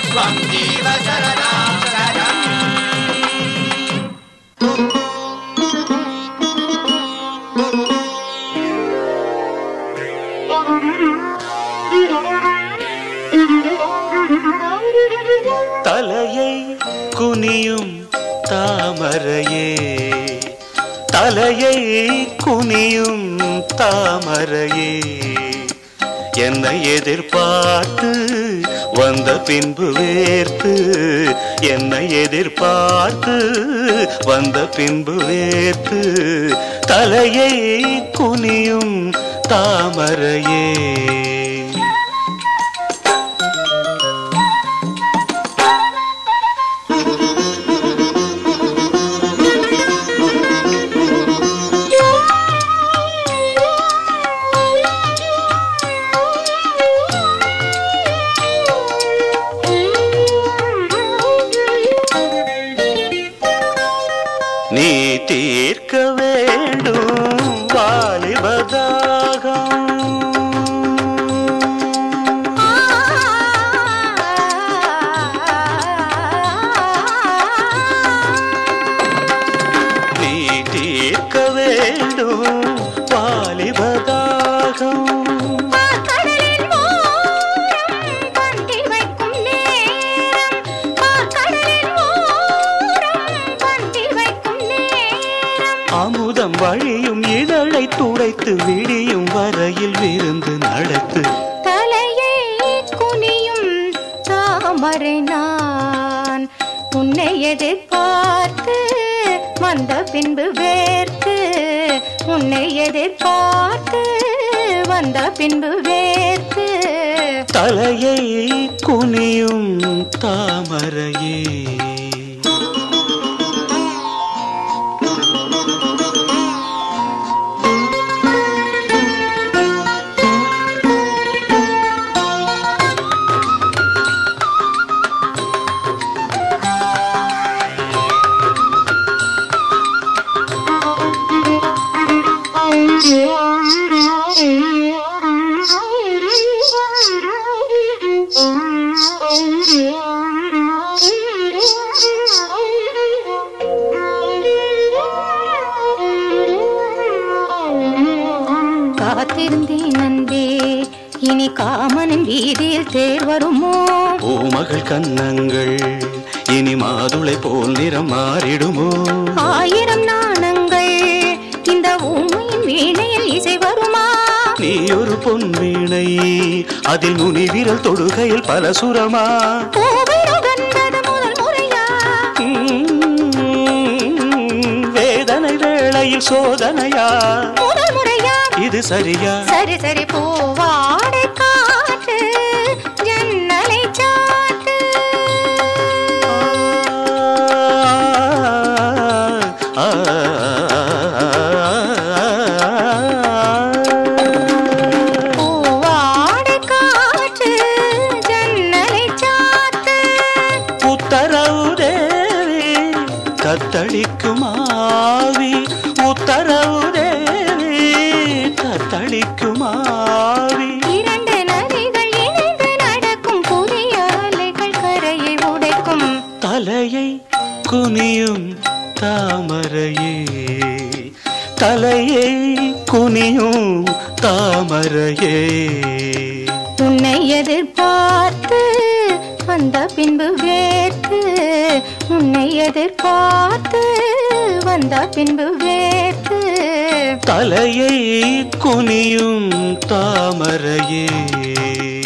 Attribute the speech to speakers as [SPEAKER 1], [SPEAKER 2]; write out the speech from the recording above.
[SPEAKER 1] त्वं जीव शरदां शरणम्
[SPEAKER 2] தலையை குனியும் தாமரையே தலையை குனியும் தாமரையே என்னை எதிர்பார்த்து வந்த பின்பு வேர்த்து என்னை எதிர்பார்த்து வந்த பின்பு வேர்த்து தலையை குனியும் தாமரையே நீ தீர்க்க வேண்டும் வாலிபதாகம் நீ தீர்க்க வேண்டும் வாலிபதாகம் அமுதம் வழியும் இதழை துடைத்து விடியும் வரையில் விருந்து நடத்து
[SPEAKER 3] தலையை குனியும் தாமரை நான் உன்னை எதிர்பார்த்து வந்த பின்பு வேர்த்து உன்னை எதிர்பார்த்து வந்த பின்பு வேர்த்து
[SPEAKER 2] தலையை குனியும் தாமரையே
[SPEAKER 3] காத்திருந்தேன் நன்பே இனி காமனின் வீதியில் தேர் வருமோ
[SPEAKER 2] பூமகள் கன்னங்கள் இனி மாதுளை போல் நிறம் மாறிடுமோ
[SPEAKER 3] ஆயிரம் நாணங்கள் இந்த ஊமையின் வீணையில் இசை வருமா
[SPEAKER 2] நீ ஒரு பொன் வீணை அதில் நுனி விரல் தொடுகையில் பல சுரமா
[SPEAKER 3] முதல் முறையா
[SPEAKER 2] வேதனை வேளையில் சோதனையா
[SPEAKER 3] முதல் முறையா
[SPEAKER 2] இது சரியா
[SPEAKER 3] சரி சரி பூவாடை காற்று ஜன்னலை சாத்து பூவாடை காற்று ஜன்னலை சாத்து
[SPEAKER 2] உத்தரவு தேவி தத்தளிக்கும் ஆவி உத்தரவு தேவி தத்தளிக்கும் ஆவி
[SPEAKER 3] இரண்டு நதிகள் இணைந்து நடக்கும் புதிய அலைகள் கரையை உடைக்கும்
[SPEAKER 2] தலையை குனியும் தாமரையே தலையை குனியும் தாமரையே
[SPEAKER 3] உன்னை எதிர்பார்த்து வந்த பின்பு வேர்த்து உன்னை எதிர்பார்த்து வந்த பின்பு வேர்த்து
[SPEAKER 2] தலையை குனியும் தாமரையே